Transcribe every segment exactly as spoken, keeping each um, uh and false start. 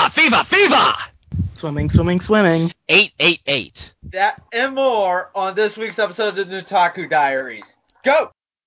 Fever, fever, fever! Swimming, swimming, swimming. eight eight eight. That and more on this week's episode of the Nutaku Diaries. Go!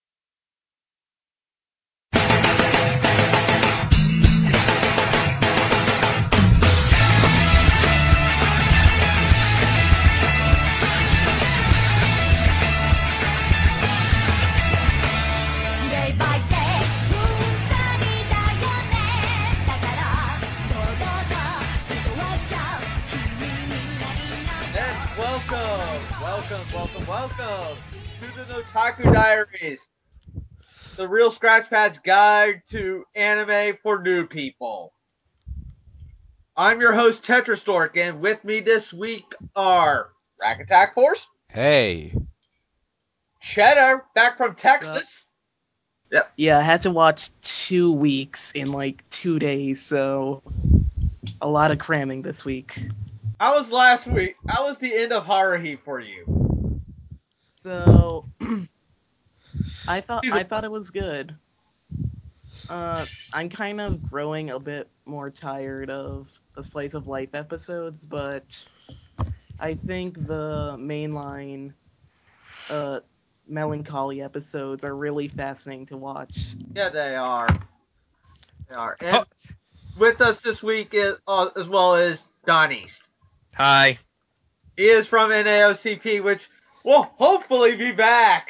And welcome, welcome, welcome, welcome to the Nutaku Diaries, the real Scratchpad's guide to anime for new people. I'm your host, Tetrastork, and with me this week are Rack Attack Force, Hey. Cheddar, back from Texas. Yep. Yeah, I had to watch two weeks in like two days, so a lot of cramming this week. How was last week? How was the end of Haruhi for you? So I thought I thought it was good. Uh, I'm kind of growing a bit more tired of the slice of life episodes, but I think the mainline uh melancholy episodes are really fascinating to watch. Yeah, they are. They are. And Oh. with us this week is, uh, as well as Don East. Hi. He is from N A O C P, which will hopefully be back.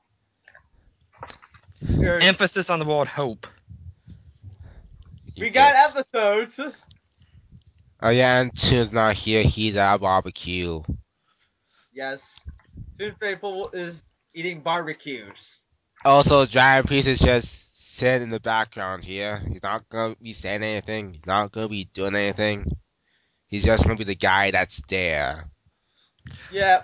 Here, Emphasis on the word hope. we got episodes. Oh yeah, and Toon's not here. He's at barbecue. Yes. Soon Faithful is eating barbecues. Also, Giant Priest is just sitting in the background here. He's not gonna be saying anything. He's not gonna be doing anything. He's just gonna be the guy that's there. Yeah.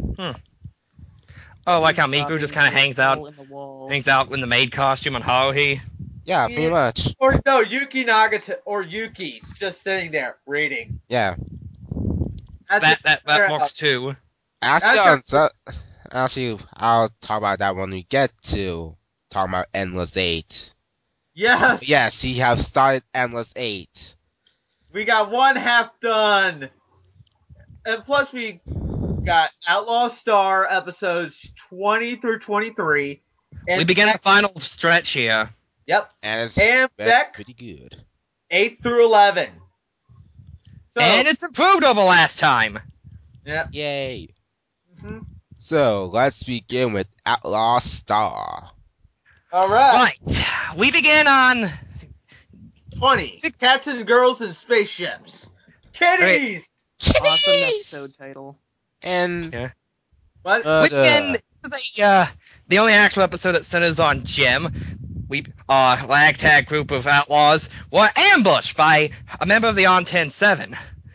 Oh, like how Miku Dropping just kind of hangs out, in the wall. hangs out in the maid costume on Haruhi. Yeah, pretty Yeah. much. Or no, Yuki Nagata or Yuki's just sitting there reading. Yeah. That's That it. that They're that out. works too. Actually, That's on su- actually, I'll talk about that when we get to talking about Endless Eight. Yes. Yes, he has started Endless Eight. We got one half done. And plus we got Outlaw Star episodes twenty through twenty-three. And We begin the Beck- final stretch here. Yep. And it's And been Beck, pretty good. eight through eleven. So, And it's improved over last time. yep. Yay. hmm So, let's begin with Outlaw Star. All right. Right. We begin on twenty. Cats and girls and spaceships. Kitties! Awesome Kitties! episode title. And, Yeah. What? uh, Which again is a, uh, the only actual episode that centers on Jim. We, uh, ragtag group of outlaws were ambushed by a member of the On ten seven.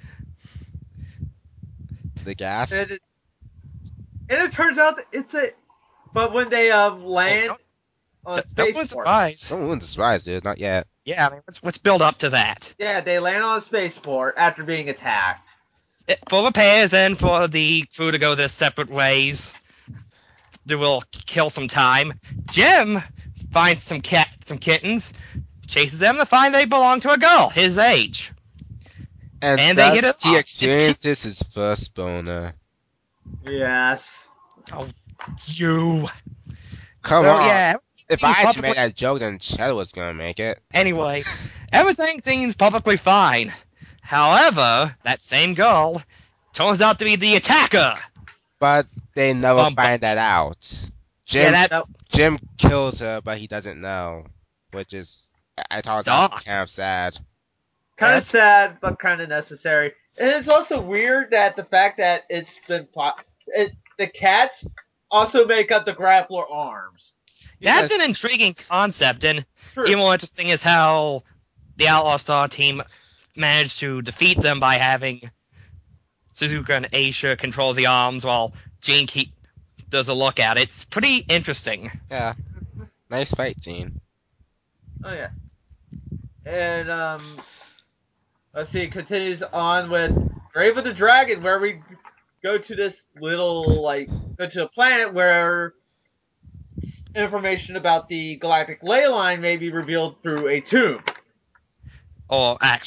the gas. And it, and it turns out that it's a... But when they uh, land Oh, on That, that was a spaceport... surprise. Don't ruin the surprise, dude. Not yet. Yeah, I mean, let's, let's build up to that. Yeah, they land on a spaceport after being attacked. It, for repairs and for the crew to go their separate ways. They will kill some time. Jim finds some cat, some kittens, chases them to find they belong to a girl his age. And, And they hit thus, it he off. experiences his first boner. Yes. Oh, you. Come So, on. yeah. If I had publicly- made that joke, then Cheddar was gonna make it. Anyway, everything seems perfectly fine. However, that same girl turns out to be the attacker. But they never Bum, bum. find that out. Yeah, Jim, that's Jim kills her, but he doesn't know. Which is, I thought that Dark. was kind of sad. Kind That's- of sad, but kind of necessary. And it's also weird that the fact that it's been... Po- it, the cats also make up the grappler arms. that's Yes. an intriguing concept, and True. even more interesting is how the Outlaw Star team managed to defeat them by having Suzuka and Aisha control the arms while Jane keep does a look at it. It's pretty interesting. Yeah. Nice fight scene. Oh yeah. And um let's see, it continues on with Grave of the Dragon, where we go to this little like go to a planet where information about the galactic ley line may be revealed through a tomb. Or actually,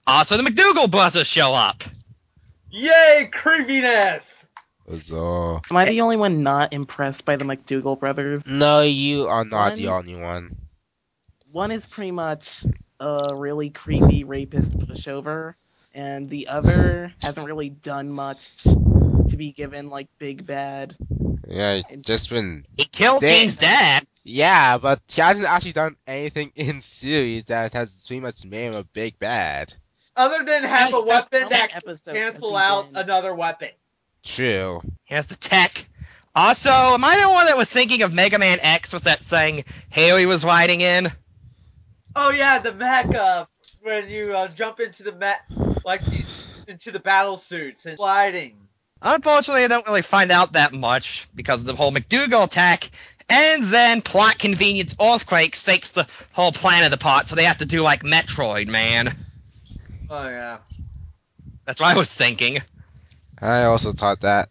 Also, the McDougal brothers show up. Yay, creepiness! So, Am I the only one not impressed by the McDougal brothers? no, you are not the One- only one. One is pretty much a really creepy rapist pushover, and the other hasn't really done much to be given like big bad. Yeah, just been. He killed They- Gene's dad. Yeah, but he hasn't actually done anything in series that has pretty much made him a big bad. Other than have Yes, a weapon How that many can episodes has cancel he out been? another weapon. True. He has the tech. Also, am I the one that was thinking of Mega Man X with that saying Haley was riding in? Oh yeah, the mech, uh, when you uh, jump into the mech, like these, into the battle suits and sliding. Unfortunately, I don't really find out that much because of the whole McDougal attack, and then plot convenience Earthquake shakes the whole planet apart, so they have to do like Metroid, man. Oh yeah. That's what I was thinking. I also thought that.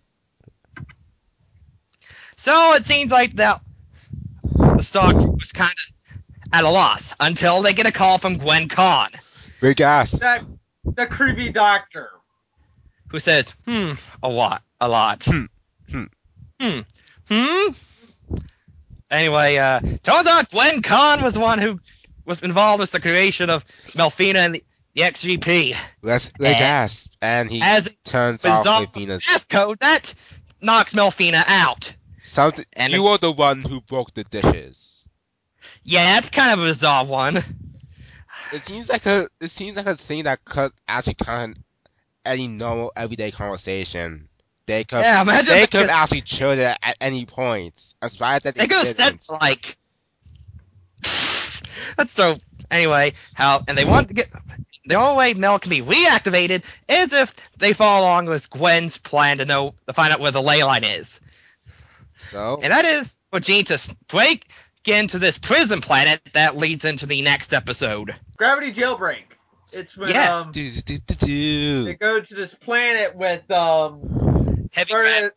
So it seems like that the Star Group was kind of at a loss until they get a call from Gwen Con, Big ass. That, the creepy doctor. who says, "Hmm, a lot, a lot, Hmm, hmm. hmm, hmm." Anyway, uh, turns out Gwen Con was the one who was involved with the creation of Melfina and the, the X G P. Let's big And- ass. And he As a turns off bizarre Athena's. passcode that knocks Melfina out. Something. and- You were the one who broke the dishes. Yeah, that's kind of a bizarre one. It seems like a. It seems like a thing that could actually kind of any normal everyday conversation. They could. Yeah, imagine They they could could- have actually chilled it at any point. I'm surprised that they, They could have said didn't. like, that's so. Anyway, how and they want to get the only way Mel can be reactivated is if they follow along with Gwen's plan to know to find out where the ley line is, So. and that is for Jean to break into this prison planet that leads into the next episode. Gravity jailbreak. It's when Yes. um Do, do, do, do. they go to this planet with um Heavy very gra-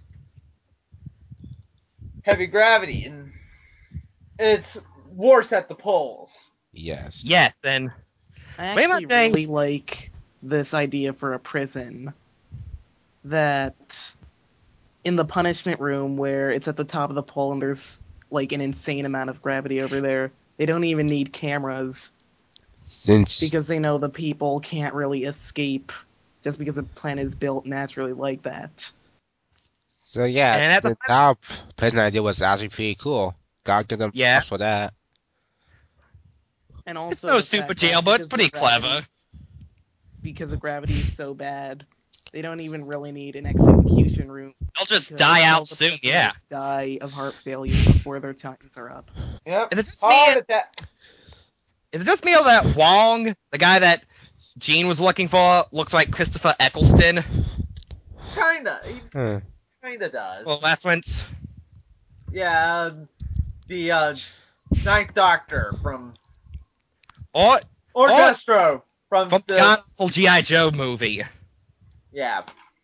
heavy gravity and it's worse at the poles. Yes. yes, and I Wait, actually my day. really like this idea for a prison that in the punishment room where it's at the top of the pole and there's like an insane amount of gravity over there, they don't even need cameras Since. because they know the people can't really escape just because the planet is built naturally like that. So yeah, And at the the top prison idea was actually pretty cool. Gotta give them Yeah. props for that. And also it's no the super fact jail, that but it's because pretty the gravity- clever. Because the gravity is so bad, they don't even really need an execution room. They'll just because die all out the soon. prisoners Yeah. Die of heart failure before their times are up. Yep. Is it just Heart me? attack. Is it just me or that Wong, the guy that Gene was looking for, looks like Christopher Eccleston? Kinda. He Huh. kinda does. Well, reference. Yeah, um, the uh, Ninth Doctor from Or or Oh, Destro from, from the the console G I. Joe movie. yeah.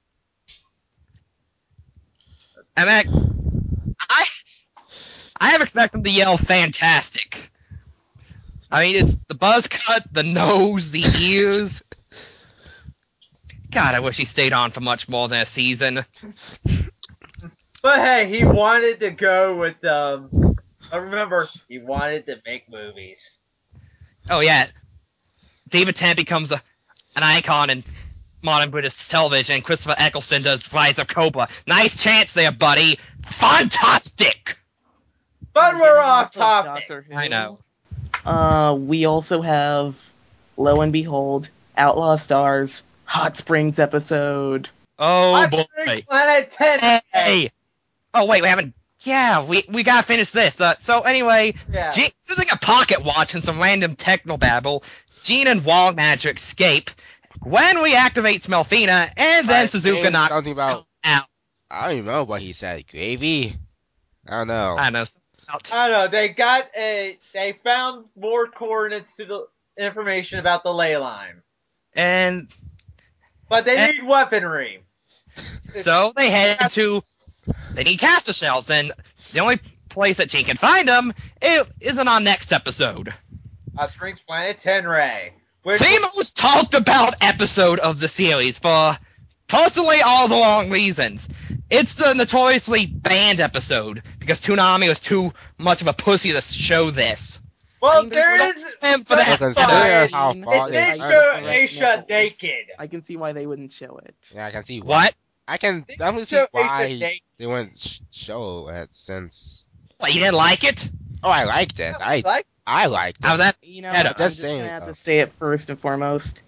And that, I, I have expected them to yell "fantastic." I mean, it's the buzz cut, the nose, the ears. God, I wish he stayed on for much more than a season. But hey, he wanted to go with um. I remember he wanted to make movies. Oh yeah, David Tennant becomes a, an icon in modern British television, and Christopher Eccleston does Rise of Cobra. Nice chance there, buddy. Fantastic. But Uh, we're getting off of topic. Doctor Who, I know. Uh, we also have, lo and behold, Outlaw Stars Hot Springs episode. Oh Hot boy. Springs Planet ten. Hey. Oh wait, we haven't. Yeah, we we gotta finish this. Uh, so anyway, Yeah. Gene, this is like a pocket watch and some random technobabble. Gene and Wong manage to escape. Gwen reactivates Melfina, and then Right, Suzuka saying knocks something about. out. I don't even know what he said. Gravy. I don't know. I don't know. Out. I don't know. They got a. They found more coordinates to the information about the ley line, And but they And- need weaponry. so they head to. They need caster shells, and the only place that Gene can find them is, isn't on next episode. Hot Springs Planet ten Ray. Which The most talked about episode of the series for possibly all the wrong reasons. It's the notoriously banned episode because Toonami was too much of a pussy to show this. well, I mean, there's there no- is And for Well, that, consider how it far they did went show with it. Aisha Nipples. naked. I can see why they wouldn't show it. Yeah, I can see why. what? I can They definitely see show Aisha why naked. they wouldn't sh- show it since. What, you didn't like it? Oh, I liked it. I Like, I liked it. How's that? You know, Head I'm up. just Just gonna saying, have though. to say it first and foremost.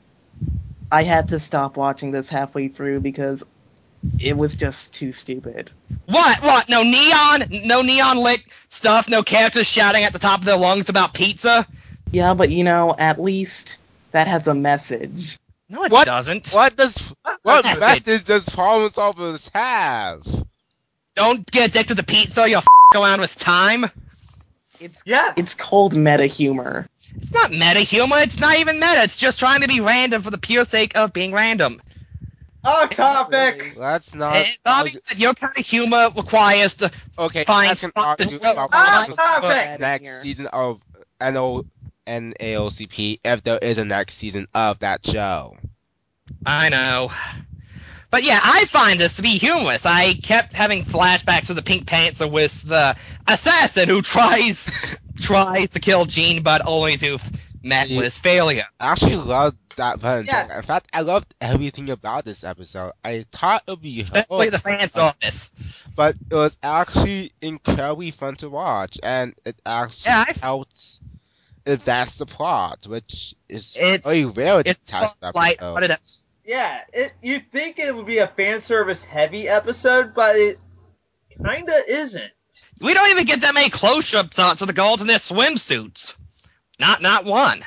I had to stop watching this halfway through because it was just too stupid. What? What? No neon? No neon lit stuff? No characters shouting at the top of their lungs about pizza? Yeah, but you know, at least that has a message. No, it What? doesn't. What does what Yes, it- message does problem solvers have? Don't get addicted to pizza. You'll f- around with time. It's yeah. it's called meta humor. It's not meta humor. It's not even meta. It's just trying to be random for the pure sake of being random. Off topic. Really. Let's not. It's obvious that your kind of humor requires to Okay, Fine, I can stop argue the show. about Ah, the stop it. next season of N O N A O C P if there is a next season of that show. I know. But yeah, I find this to be humorous. I kept having flashbacks of the Pink Panther with the assassin who tries tries to kill Jean, but only to f- met Yeah. with failure. I actually loved that fun. Yeah. In fact, I loved everything about this episode. I thought it would be Especially the hard, fan service. but it was actually incredibly fun to watch, and it actually Yeah, I- helped advance the plot, which is It's- very rare with it's type of like- episodes. what did I- Yeah, it, you'd think it would be a fan service heavy episode, but it kinda isn't. We don't even get that many close-up shots of the girls in their swimsuits. Not not one.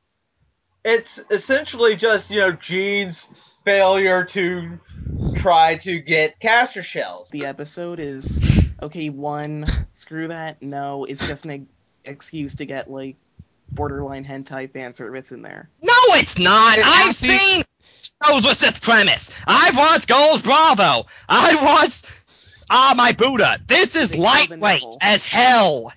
It's essentially just, you know, Gene's failure to try to get caster shells. The episode is okay. One, screw that. No, it's just an excuse to get like borderline hentai fan service in there. No, it's not. It I've actually- seen shows with this premise. I've watched Girls Bravo. I watched Ah My Buddha. This is They kill the lightweight nipple. as hell.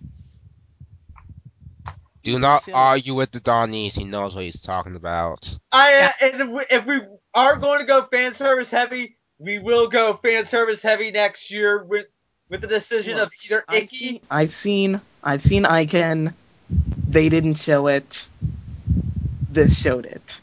Do not Chill. argue with the Donese. He knows what he's talking about. I Yeah. and if we, if we are going to go fan service heavy, we will go fan service heavy next year with with the decision Look, of either I've Icky. seen, I've seen, I've seen Icon. They didn't show it. This showed it.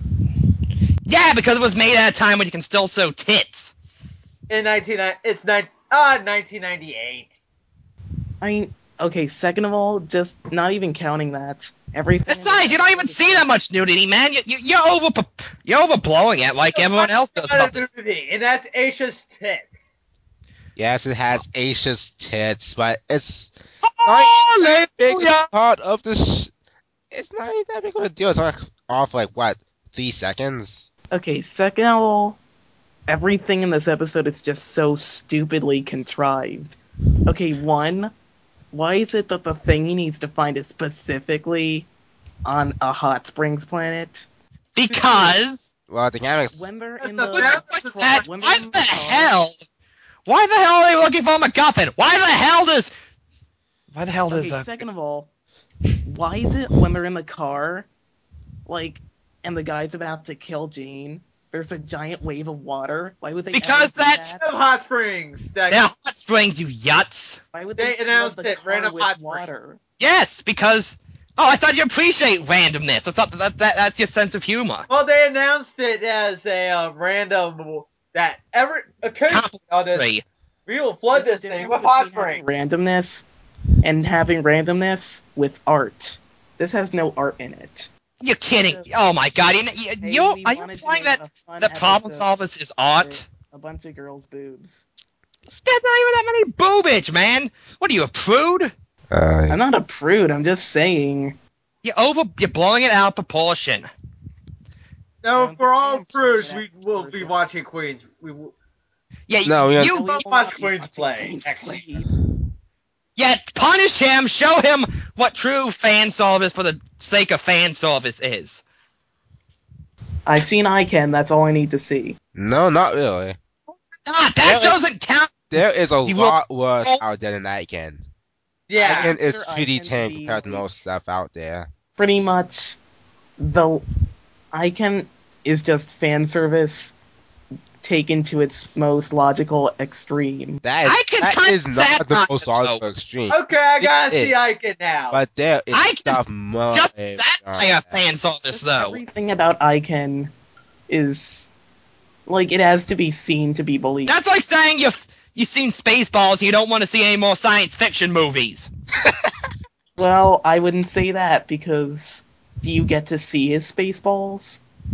Yeah, because it was made at a time when you can still sew tits. In nineteen it's nine ah nineteen ninety eight. I mean, okay. Second of all, just not even counting that. Everything. Besides, you don't even see that much nudity, man. You, you, you're over you're overblowing it like everyone else does. About this. And that's Aisha's tits. Yes, it has Aisha's tits, but it's not even that big a Hallelujah! part of the sh- It's not even that big of a deal. It's like off like what, three seconds? Okay. Second of all, everything in this episode is just so stupidly contrived. Okay, one, why is it that the thing he needs to find is specifically on a hot springs planet? Because Well, the dynamics. When they're in What the the- What the- that- when they're why in the car- hell? Why the hell are they looking for a MacGuffin? Why the hell does? Why the hell does? Okay, uh, second of all, why is it when they're in the car, like, and the guy's about to kill Jean, there's a giant wave of water? Why would they? Because ever do that's- that? Random hot springs. That, They're hot springs, you yuts. Why would they they, announced flood the it, car random with hot springs. water? Yes, because. Oh, I thought you appreciate randomness. I thought that, that that's your sense of humor. well, they announced it as a uh, random that every occasionally on this Three. we will flood There's a this thing difference with hot between having springs. randomness and having randomness with art. This has no art in it. You're kidding. Oh my god. You, you, Hey, you, we are you wanted to implying make that, a fun that problem episode solvers is art? with a bunch of girls' boobs. There's not even that many boobage, man. What are you, a prude? Uh, I'm not a prude. I'm just saying. You're over. You're blowing it out of proportion. No, Um, for I all am prudes, pretty we good at will be version. watching Queens. We will. Yeah, No, we don't- you. We watch won't be Queens watching play Queens next play. Yeah, punish him. Show him what true fan service for the sake of fan service is. I've seen Iken. That's all I need to see. no, not really. Ah, that Really? doesn't count. There is a He will- lot worse Oh. out there than Iken. Yeah. Iken is Consider pretty Iken to tame be, compared to like- most stuff out there. Pretty much the Icon is just fan service taken to its most logical extreme. That is, I can that kind is of not the satire, most though. logical extreme. Okay, I gotta It see is, Icon now. But there is I can stuff much Just beyond satire that. fan service, Just though. everything about Icon is like it has to be seen to be believed. That's like saying you've you've seen Spaceballs and you don't want to see any more science fiction movies. Well, I wouldn't say that because do you get to see his Spaceballs?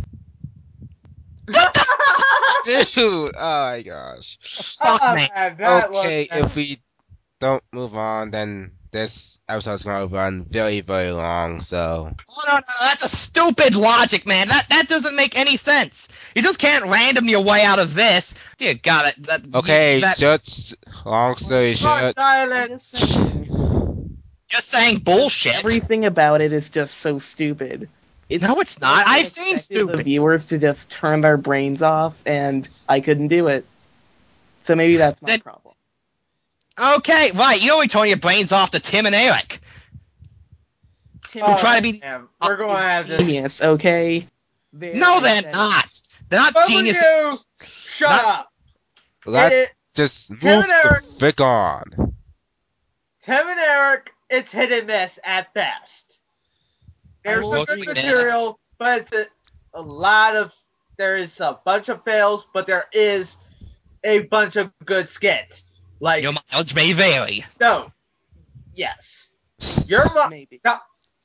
Dude, oh my gosh. Fuck Oh, me. man, that was Okay, if we don't move on, then this episode's gonna run very, very long, so. Oh, no, no, that's a stupid logic, man. That that doesn't make any sense. You just can't random your way out of this. Dear God, that, that Okay, that, short, long story short. I'm silence. just saying, just saying bullshit. everything about it is just so stupid. It's No, it's not. like I I've seen expected stupid. the viewers to just turn their brains off, and I couldn't do it. So maybe that's my Then- problem. Okay, right. You only turn your brains off to Tim and Eric. Tim Oh, and try to be- damn. We're going to have this. genius, okay? They're No, they're aesthetic. not. They're not Both of geniuses. you, shut Not- up. Let's It, just move Tim and the Eric- frick on. Tim and Eric, it's hit and miss at best. There's will some agree good with material, but it's a, a lot of, there is a bunch of fails, but there is a bunch of good skits. Like, Your mileage may vary. no. Yes. Your mo- Maybe. no.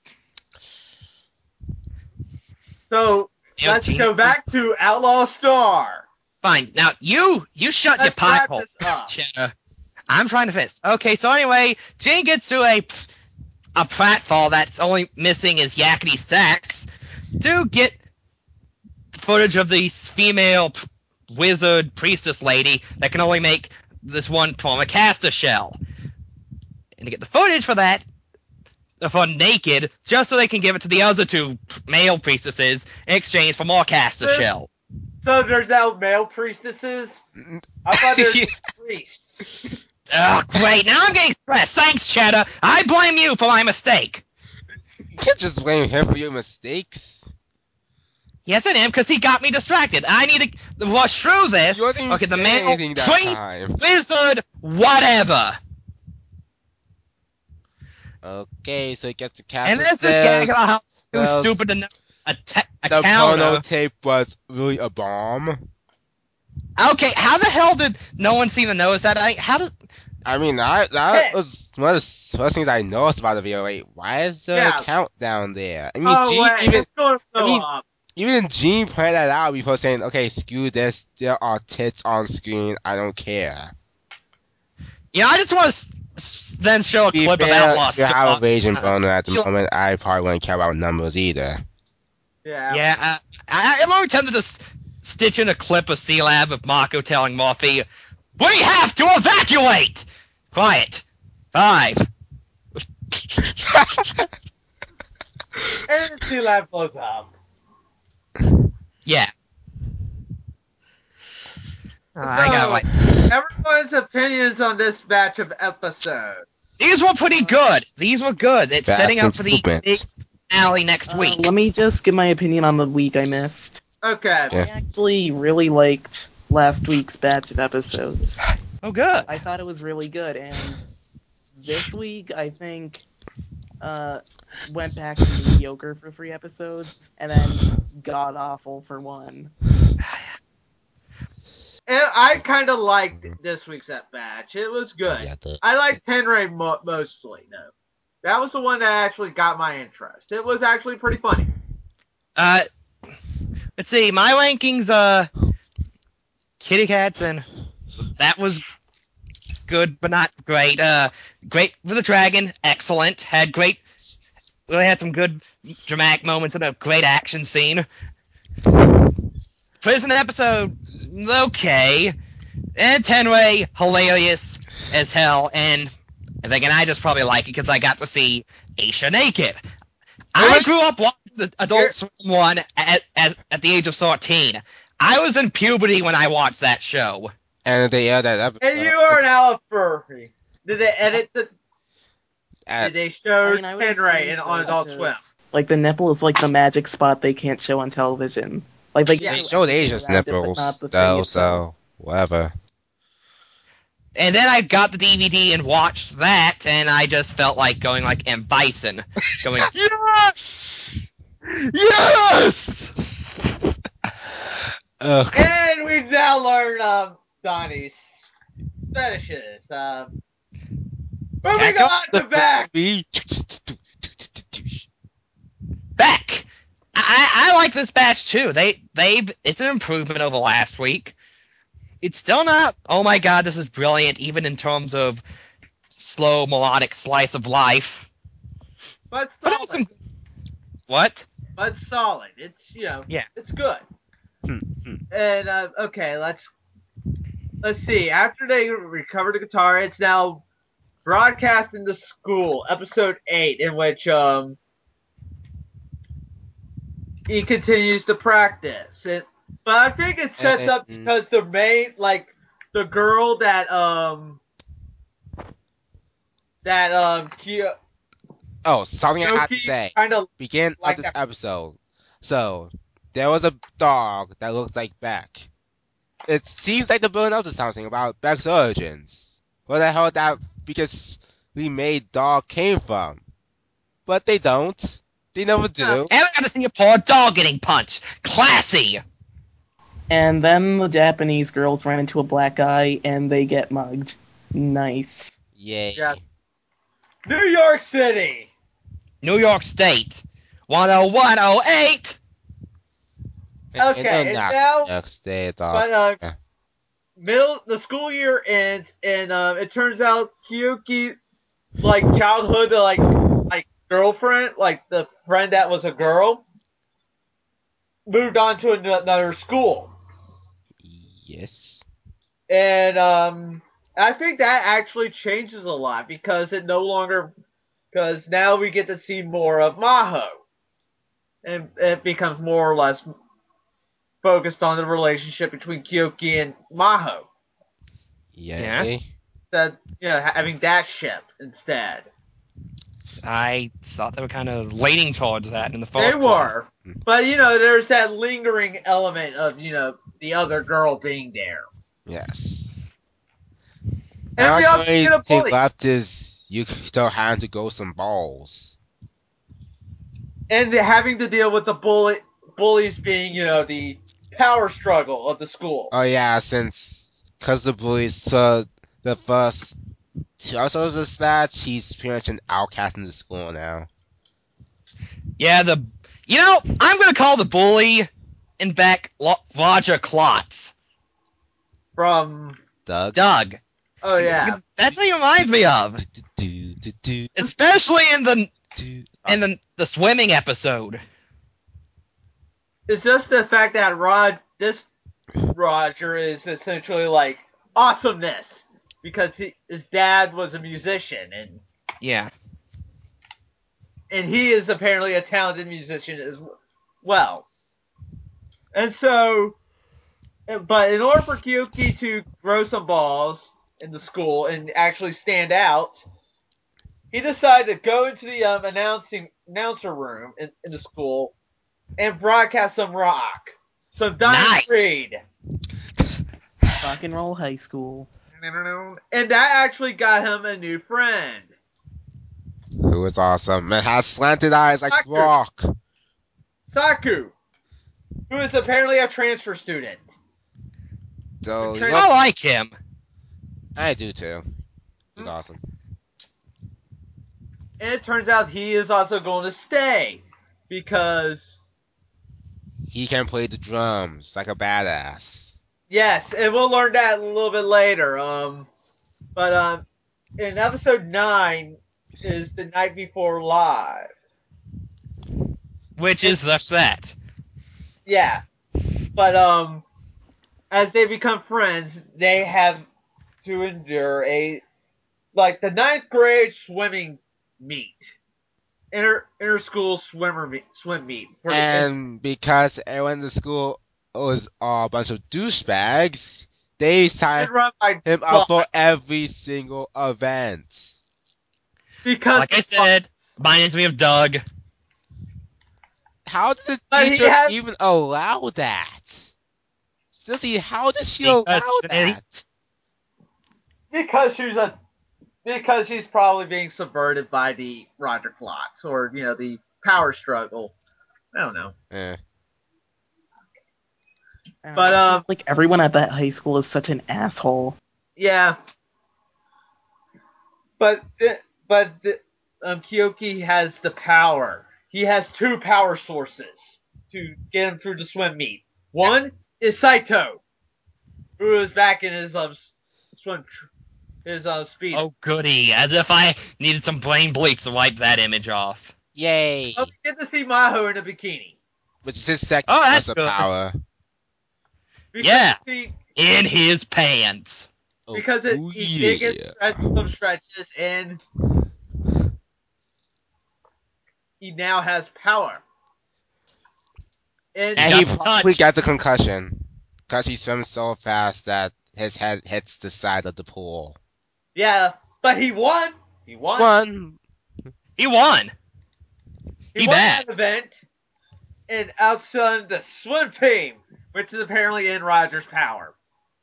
So, Your let's genius- go back to Outlaw Star. Fine. Now you you shut your Let's pie wrap hole. this up. Cheddar. I'm trying to finish. Okay, so anyway, Jane gets to a a pratfall that's only missing is yakety sax to get footage of the female p- wizard priestess lady that can only make this one form a caster shell. And to get the footage for that, for naked, just so they can give it to the other two male priestesses in exchange for more caster Sure. shell. So there's now male priestesses? I thought there's Yeah. priests. Oh, great. Now I'm getting stressed. Thanks, Cheddar. I blame you for my mistake. You can't just blame him for your mistakes. Yes, I am, because he got me distracted. I need to rush through this. You didn't even Okay, the say male anything that priest, time. wizard, whatever. Okay, so he gets the And castle this is stairs. getting how too Well, stupid to know a, te- a The counter. porno tape was really a bomb. Okay, how the hell did no one seem to notice that? I how did I mean, I, that Hey. was one of the first things I noticed about the video. Wait, why is there Yeah. a countdown there? I mean, Oh, Gene, wait, even it's going to I go mean- up. even Gene pointed that out before saying, "Okay, screw this. There are tits on screen. I don't care." Yeah, I just want to s- then show a To be clip of fair, Outlaw you have Star. a raging uh, boner at the sure. moment. I probably wouldn't care about numbers either. Yeah. Yeah, uh, I, I'm only tempted to s- stitch in a clip of C-Lab of Mako telling Morphe, "We have to evacuate!" Quiet. Five. And the sea lab blows up. Yeah. Uh, I got So, like everyone's opinions on this batch of episodes. these were pretty good. These were good. It's That's setting up for the improvement. big finale next Uh, week. let me just give my opinion on the week I missed. Okay. Yeah. I actually really liked last week's batch of episodes. Oh, good. I thought it was really good, and this week I think uh, went back to mediocre for three episodes, and then god awful for one. And I kind of liked this week's at batch. It was good. Yeah, the- I liked Tenray mo- mostly, no. That was the one that actually got my interest. It was actually pretty funny. Uh, let's see. My rankings. Uh, Kitty Cats, and that was good, but not great. Uh, great for the dragon. Excellent. Had great. Really had some good dramatic moments and a great action scene. Prison episode, okay. And Tenway, hilarious as hell. And I'm thinking I just probably like it because I got to see Aisha naked. I grew up watching the Adult Swim one at, at, at the age of fourteen. I was in puberty when I watched that show. And they aired that episode. And you are now a furry. Did they edit the... at- Did they show I mean, I would Tenray assume in so, on Adult Swim? because Like the nipple is like the magic spot they can't show on television. Like they, Yeah. They can show showed everything Asia's around it, but nipples, not the thing though, itself. so whatever. And then I got the D V D and watched that, and I just felt like going like M. Bison, going, yes! Yes! Ugh. And we now learn um, Donnie's fetishes. Um, moving Echo on to back. movie. Back! I, I like this batch too. They they it's an improvement over last week. It's still not, oh my god, this is brilliant, even in terms of slow melodic slice of life. But But solid. it's some, what? But solid. It's you know. Yeah. It's good. Hmm, hmm. And uh, okay, let's let's see. After they recover the guitar, it's now broadcast into school, episode eight, in which um he continues to practice. It, but I think it sets up And- because the main like the girl that um that um Kyo, Oh, something I have to Yoki say. kind of Begin of like this that. episode. So, there was a dog that looks like Beck. It seems like they're building up to something about Beck's origins. Where the hell that because we made dog came from. But they don't. They never do. No. And I got to see a poor dog getting punched. Classy! And then the Japanese girls run into a black guy and they get mugged. Nice. Yay. Yeah. New York City. New York State. one oh one oh eight! And, Okay, and, and not now- next day, it's But awesome. uh, Yeah. middle the school year ends, and um, it turns out Kiyuki, like childhood, like like girlfriend, like the friend that was a girl, moved on to an- another school, Yes. and um, I think that actually changes a lot because it no longer because now we get to see more of Maho, and it becomes more or less focused on the relationship between Kyoki and Maho. Yay. That you know having that ship instead. I thought they were kind of leaning towards that in the They first place. were, but you know there's that lingering element of you know the other girl being there, Yes. and we Now also the only get a thing bully, left is you still have to go some balls. and having to deal with the bully bullies being you know the power struggle of the school. Oh yeah, since because the bullies took the first two episodes of this batch, he's pretty much an outcast in the school now. Yeah, the. You know, I'm going to call the bully in back Lo- Roger Klotz. From Doug. Doug. oh yeah, That's what he reminds me of. Do, do, do, do, Especially in the do. in the, the swimming episode. it's just the fact that Rod this Roger is essentially like awesomeness because he, his dad was a musician and Yeah. and he is apparently a talented musician as well. And so, but in order for Kyoki to grow some balls in the school and actually stand out, he decided to go into the um, announcing announcer room in, in the school and broadcast some rock, some Dying Nice. Breed. Rock and roll high school. And that actually got him a new friend. Who is awesome and has slanted eyes like Doctor. rock. Saku, who is apparently a transfer student. So you Tra- I look, like him. I do too. He's Hmm. awesome. And it turns out he is also going to stay because, He can play the drums like a badass. yes, and we'll learn that a little bit later. Um, but um, in episode nine is the night before live. Which is the set. Yeah, but um, as they become friends, they have to endure a like the ninth grade swimming meet, inter inter school swimmer meet, swim meet. For the- And because everyone in the school was a bunch of douchebags, they signed and run by him Buck up for every single event. because Like I said, reminds me of Doug. how did the But he teacher has- even allow that? Sissy, how did she Because allow she's an idiot. that? Because she's a because she's probably being subverted by the Roger Klotz or you know the power struggle. I don't know. Eh. Um, But, it seems um, like everyone at that high school is such an asshole. Yeah. But the, but the, um, Kyoki has the power. He has two power sources to get him through the swim meet. One is Saito, who is back in his um swim tr- his um speed. Oh, goody. As if I needed some plain bleach to wipe that image off. Yay! Oh, we get to see Maho in a bikini. Which is his second Oh, that's source of good. power. Because Yeah. he, In his pants. Oh, because it, ooh, he did get yeah. stretch, some stretches and he now has power. And, And got he the probably touch. got the concussion. Because he swims so fast that his head hits the side of the pool. yeah, but he won. He won. One. He won. He He won bet. that event and outshone the swim team, which is apparently in Roger's power.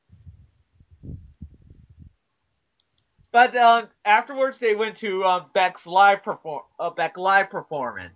But um, afterwards, they went to um, Beck's live perform uh, Beck live performance.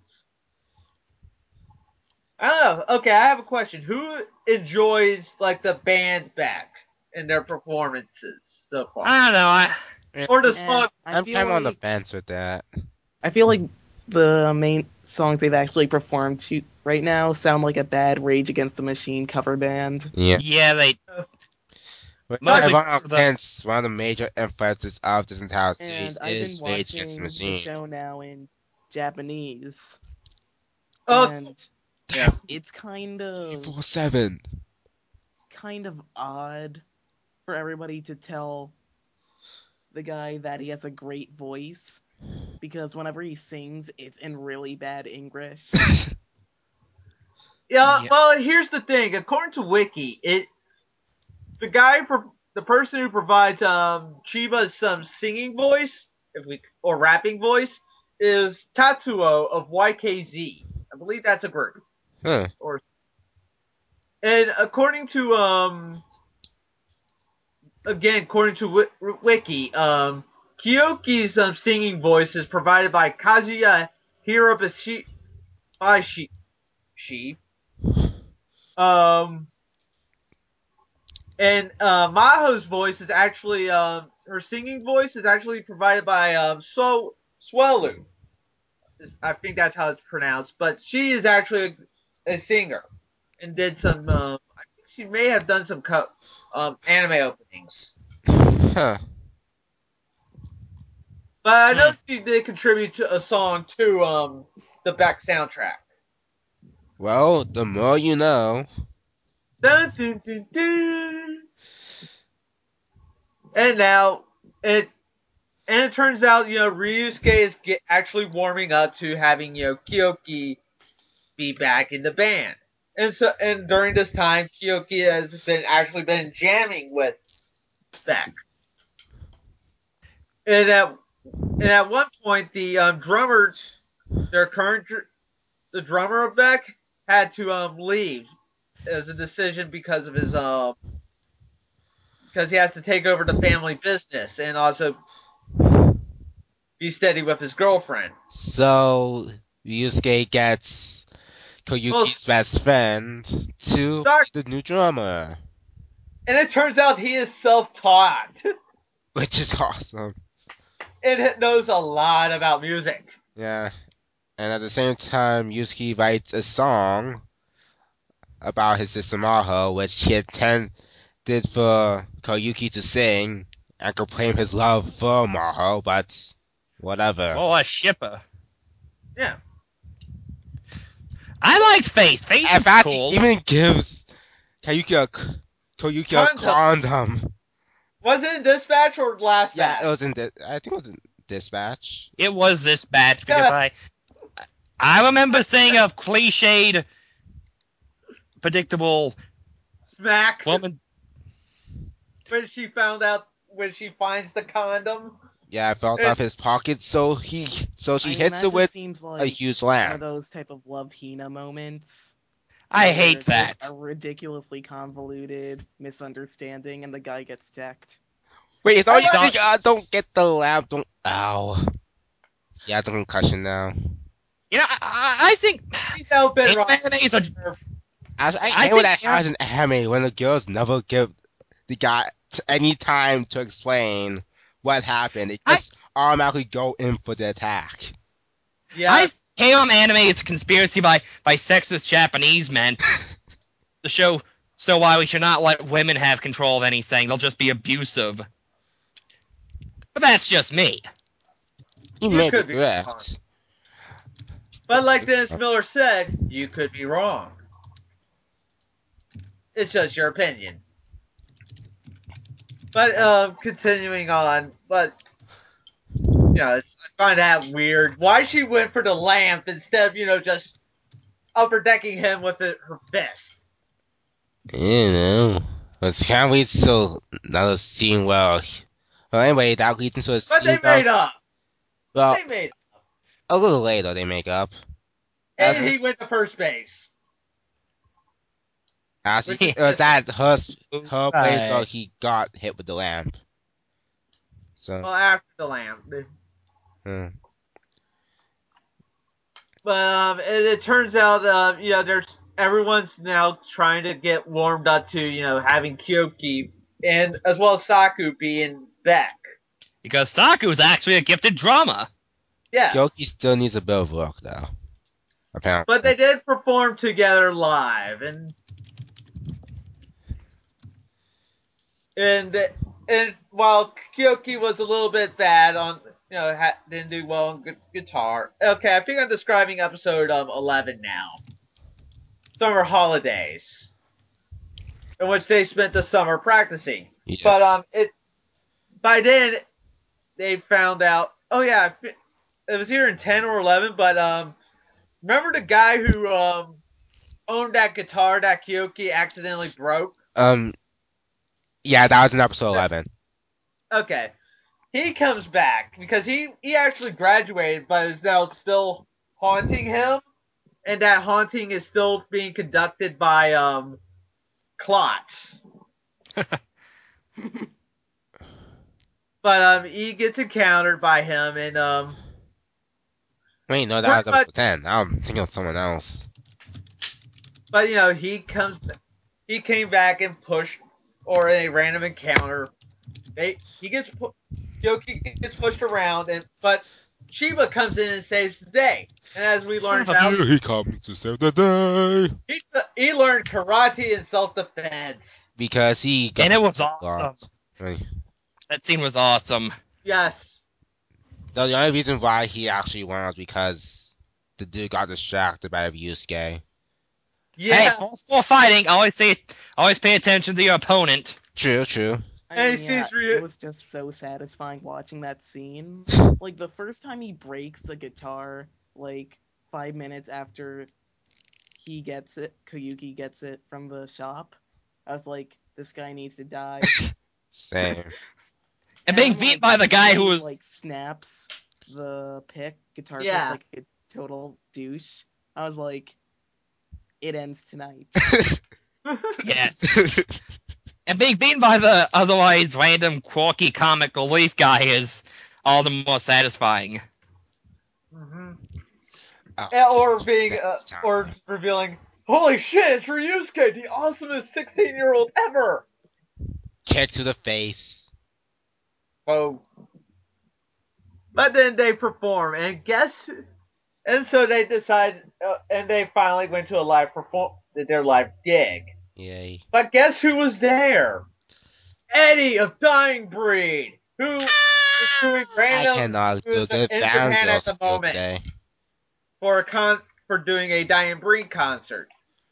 I don't know. Okay, I have a question. Who enjoys like the band Beck and their performances so far, I don't know. I, or the Eh, song? I I'm feel kind of on the like fence with that. I feel like the main songs they've actually performed to right now sound like a bad Rage Against the Machine cover band. Yeah. yeah, they. But Mostly I'm on for the- fence. One of the major emphasis of this entire series And I've been is Rage Against the watching the Machine. show now in Japanese, Oh, and yeah. it's kind of four seven. kind of odd for everybody to tell the guy that he has a great voice because whenever he sings, it's in really bad English. Yeah, Yeah. well, here's the thing. According to Wiki, it the guy, pro- the person who provides um Chiba's some singing voice, if we or rapping voice, is Tatsuo of Y K Z. I believe that's a group. Huh. Or and according to um again according to Wi- Wiki, um Kyoki's um, singing voice is provided by Kazuya Hirobashi. Bashi, she. Um. And uh, Maho's voice is actually um, her singing voice is actually provided by um, So Swelu. I think that's how it's pronounced, but she is actually a, a singer and did some. Um, I think she may have done some co- um, anime openings, Huh. but I know Hmm. she did contribute to a song to um, the Beck soundtrack. Well, the more you know. Dun, dun, dun, dun. And now it And it turns out, you know, Ryusuke is get, actually warming up to having, you know, Kyoki be back in the band. And so, and during this time, Kyoki has been actually been jamming with Beck. And at and at one point, the um, drummer, their current dr- the drummer of Beck, had to um leave as a decision because of his um because he has to take over the family business and also be steady with his girlfriend. So, Ryusuke gets Koyuki's best friend to Sorry. be the new drummer. And it turns out he is self-taught. Which is awesome. It knows a lot about music. Yeah. And at the same time, Yusuke writes a song about his sister Maho, which he intended for Koyuki to sing and proclaim his love for Maho, but whatever. Well, a shipper. Yeah. I liked Face. Face In is fact, cool. he even gives Koyuki a, Koyuki a Condom. condom. Was it in Dispatch or Last Yeah, Batch? it was in. Di- I think it was in Dispatch. It was this batch because Yeah. I I remember seeing a cliched, predictable Smack. woman. When she found out, when she finds the condom. Yeah, it falls It- off his pocket, so he so she I mean, hits that it just with seems a like huge one of lamp. those type of love Hina moments. I where hate there's that. A ridiculously convoluted misunderstanding, and the guy gets decked. Wait, it's all you It's all- think? Uh, don't get the lamp. Don't. Ow. He has a concussion now. You know, I, I I think He's now been anime wrong. is a. I, I, I hate when think that happens in anime when the girls never give the guy t- any time to explain what happened. They I- just automatically go in for the attack. Yeah, I hate on anime is a conspiracy by by sexist Japanese men to show so why we should not let women have control of anything. They'll just be abusive. But that's just me. You You may be could be wrong. correct. but like Dennis Miller said, you could be wrong. It's just your opinion. But um, continuing on, but you know, it's, I find that weird. Why she went for the lamp instead of you know just upper decking him with it, her fist. You know, but can't wait till another scene well. Well, anyway, that leads into a But they scene well. made up. Well, They made up. a little later they make up. And As, he went to first base. as he, Which is it was at her, her place, so Right. he got hit with the lamp. So, Well, after the lamp. hmm. But um, it, it turns out, uh, you know, there's everyone's now trying to get warmed up to, you know, having Kyoki and as well as Saku being Beck. Because Saku is actually a gifted drama. Yeah, Kyoki still needs a bit of work, though. Apparently. but they did perform together live, and and and while Kyoki was a little bit bad on, you know, ha- didn't do well on gu- guitar. Okay, I think I'm describing episode um eleven now. Summer holidays, in which they spent the summer practicing. Yes. But um, it by then they found out. Oh yeah, it was either in ten or eleven. But um, remember the guy who um owned that guitar that Kyoki accidentally broke? Um, yeah, that was in episode eleven. Okay, he comes back because he he actually graduated, but is now still haunting him, and that haunting is still being conducted by um Klotz. But um, he gets encountered by him, and um, Wait, no, that pretty was much. episode ten. I'm thinking of someone else. But you know, he comes, he came back and pushed, or in a random encounter, they, he gets pu- Yoki gets pushed around, and but Shiba comes in and saves the day. And as we Son learned of a- out, Here he comes to save the day. he he learned karate and self defense. Because he got And it was blocked. awesome. Right. That scene was awesome. Yes. The the only reason why he actually won was because the dude got distracted by Yusuke. Hey, Yeah. full school fighting. Always pay, always pay attention to your opponent. True, true. I And mean, he yeah, sees Ryu- it was just so satisfying watching that scene. Like, the first time he breaks the guitar, like, five minutes after he gets it, Koyuki gets it from the shop, I was like, this guy needs to die. Same. And being then, beat like, by the guy when who he, was like, snaps the pick, guitar Yeah. pick, like a total douche, I was like, it ends tonight. yes, and being beaten by the otherwise random quirky comic relief guy is all the more satisfying. hmm Oh, Or being, uh, that's time. or revealing, holy shit, it's Ryusuke, the awesomest sixteen-year-old ever. Kick to the face. Oh. But then they perform, and guess, and so they decide, uh, and they finally went to a live perform, their live gig. Yay. But guess who was there? Eddie of Dying Breed, who is doing I random, cannot who do is a good in Japan fangirl at the spiel moment today. for a con for doing a Dying Breed concert,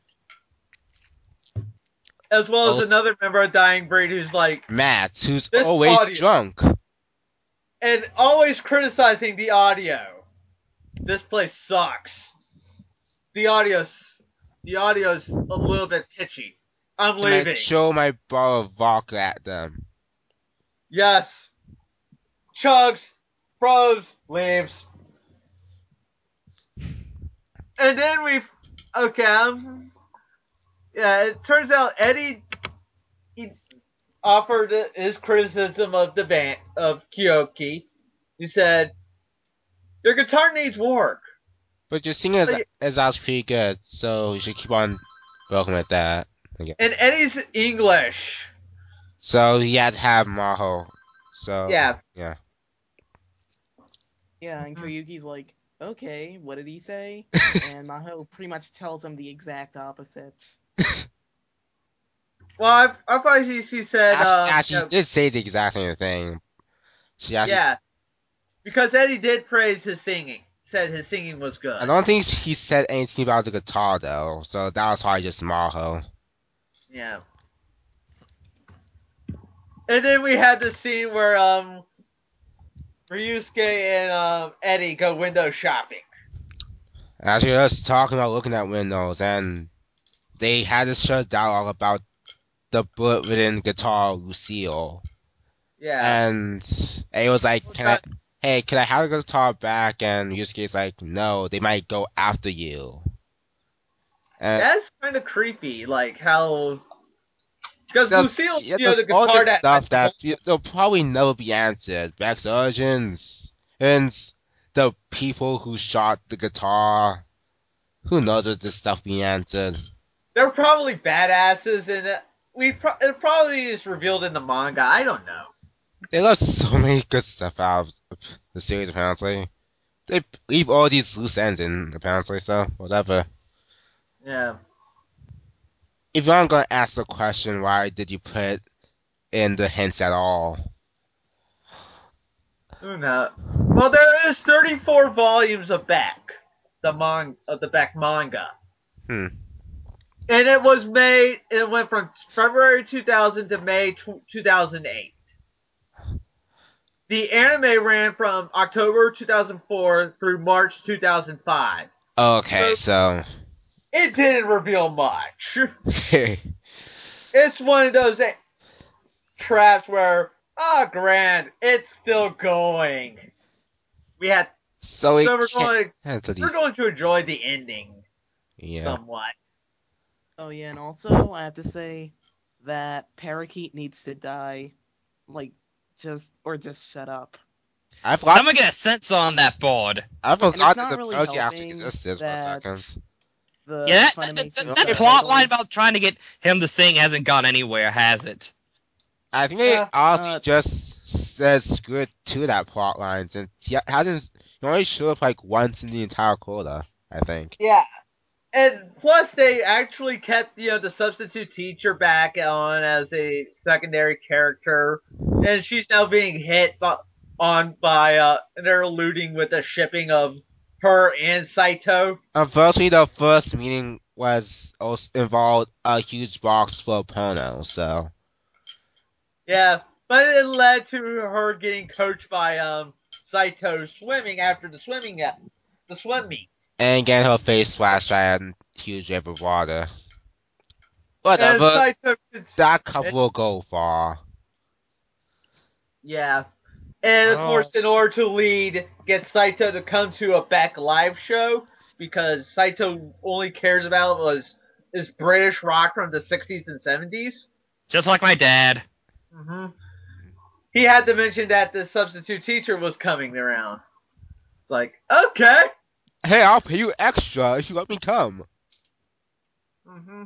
as well as Also- another member of Dying Breed who's like, Matt, who's This always audio- drunk. and always criticizing the audio. This place sucks. The audio's the audio's a little bit pitchy. I'm Can I leaving. show my bar of vodka at them? Yes. chugs, probes, leaves. And then we, okay, um, yeah, it turns out Eddie he offered his criticism of the band, of Kyoki. He said, your guitar needs work. But your singing is, So, is actually pretty good, so you should keep on working with that. Okay. and Eddie's English. So he had to have Maho. So Yeah. yeah. Yeah, and Koyuki's like, okay, what did he say? And Maho pretty much tells him the exact opposite. Well, I, I thought she, she said, Actually, um, actually you know, did say the exact same thing. She actually, yeah, because Eddie did praise his singing. Said his singing was good. I don't think he said anything about the guitar though, so that was probably just Maho. Yeah. And then we had the scene where um Ryusuke and um Eddie go window shopping. Actually, us talking about looking at windows, and they had this short dialogue about the bullet-ridden guitar Lucille. Yeah. And it was like, can I, hey, can I have the guitar back? And Yusuke's like, no, they might go after you. And That's kind of creepy, like how because there's, Lucille, yeah, you know, there's the all guitar this that stuff that you- they'll probably never be answered. Beck's origins, and the people who shot the guitar. Who knows if this stuff be answered? they're probably badasses, and uh, we pro- it probably is revealed in the manga. I don't know. They left so many good stuff out of the series, apparently. They leave all these loose ends in, apparently, so whatever. Yeah. If you aren't going to ask the question, why did you put in the hints at all? Who knows? Well, there is thirty-four volumes of Beck, the mon of the Beck manga. Hmm. And it was made, it went from February two thousand to May two thousand eight. The anime ran from October two thousand four through March two thousand five. Okay, So, so. it didn't reveal much. Okay. It's one of those traps where, ah, oh, grand, it's still going. We had, So we so we're can't. going, To these, we're going to enjoy the ending yeah. somewhat. Oh yeah, and also I have to say that Parakeet needs to die, like just or just shut up. I forgot. Someone get a sense on that board. I And it's forgot that not the really Pokey actually helping existed for a that second. the Yeah, that, that, Funimation that, that Okay. plot line subtitles- about trying to get him to sing hasn't gone anywhere, has it? I think they Yeah. honestly Uh, just said screw it to that plot line, since he hasn't. He only showed up like once in the entire quota, I think. Yeah. And plus, they actually kept, you know, the substitute teacher back on as a secondary character, and she's now being hit by, on by, uh, they're alluding with the shipping of her and Saito. Unfortunately, the first meeting was also involved a huge box full of porno, so. Yeah, but it led to her getting coached by um Saito swimming after the swimming uh, the swim meet. And getting her face splashed by a huge river of water. And Whatever, Saito, that couple will go far. yeah. And of Oh. course, in order to lead, get Saito to come to a back live show, because Saito only cares about was is British rock from the sixties and seventies. Just like my dad. Mm-hmm. He had to mention that the substitute teacher was coming around. It's like, okay. Hey, I'll pay you extra if you let me come. Mm-hmm.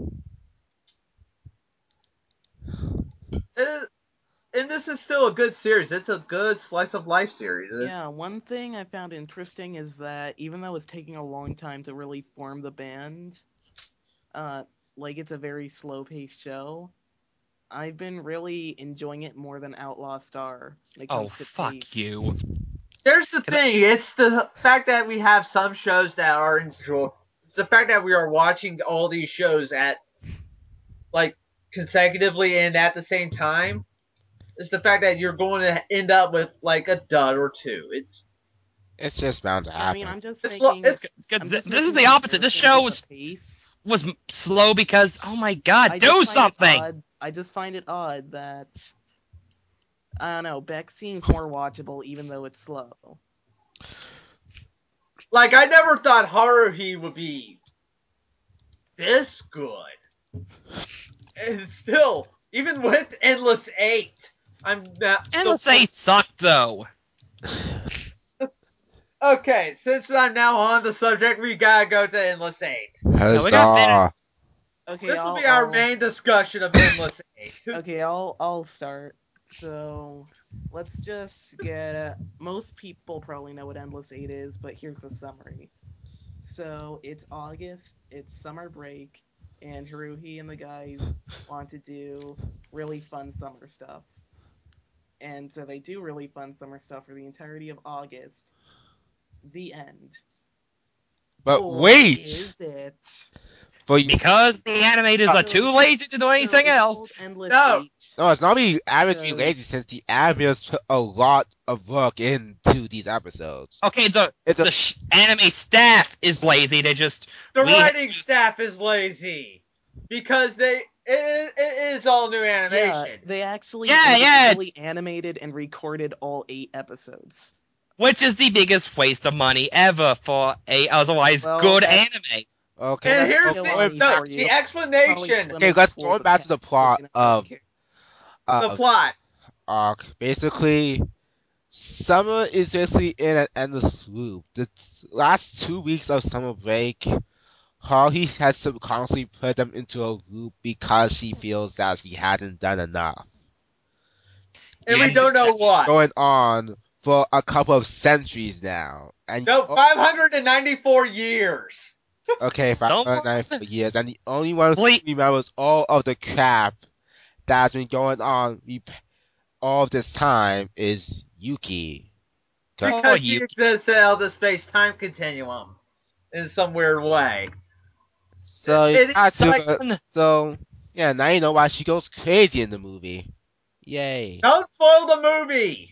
It is, and this is still a good series. It's a good slice of life series. It's, Yeah, one thing I found interesting is that even though it's taking a long time to really form the band, uh, like it's a very slow-paced show, I've been really enjoying it more than Outlaw Star. When it Oh, comes to fuck pace. you. There's the Can I- thing. It's the fact that we have some shows that are enjoy. It's the fact that we are watching all these shows at like consecutively and at the same time. It's the fact that you're going to end up with like a dud or two. It's It's just bound to Yeah, I happen. mean, I'm just It's lo- making. it's- Because I'm th- just this is making the opposite. This comparisons show of was, the pace. was m- slow because, oh my god, I do just find it something! odd. I just find it odd that I don't know. Beck seems more watchable, even though it's slow. Like, I never thought Haruhi would be this good. And still, even with Endless Eight, I'm not. Endless still- Eight sucked though. Okay, since I'm now on the subject, we gotta go to Endless Eight. we got Huzzah! Okay, This I'll, will be our I'll- main discussion of Endless Eight. Okay, I'll I'll start. So let's just get. Most people probably know what Endless Eight is, but here's the summary. So it's August, it's summer break, and Haruhi and the guys want to do really fun summer stuff. And so they do really fun summer stuff for the entirety of August. The end. But Or wait, is it? for you, Because the animators are too lazy to do So anything it's else. called Endless No. Eight. no, it's not being averagely Because- lazy since the animators put a lot of work into these episodes. Okay, the It's a the sh- anime staff is lazy. They just The we writing just- staff is lazy because they it, it is all new Yeah, animation. they actually Yeah, yeah, individually animated and recorded all eight episodes. which is the biggest waste of money ever for a otherwise Well, good that's- anime. okay. And that's here's still the, money no, for you. the Probably explanation, swim Okay, in let's pools go of back to the cats, so plot you don't really of care. the uh, plot. arc. Basically, summer is basically in an endless loop. The t- last two weeks of summer break, Harley has subconsciously put them into a loop because she feels that she hasn't done enough. And Yeah, we don't know It's been what. going on for a couple of centuries now. And No, oh, five hundred ninety-four years. okay, for Someone- ninety years, and the only one who Wait. remembers all of the crap that's been going on rep- all of this time is Yuki. Oh, Because she you- exists in the space-time continuum in some weird way. So you It- got to, uh, Simon, so yeah, now you know why she goes crazy in the movie. Yay. Don't spoil the movie,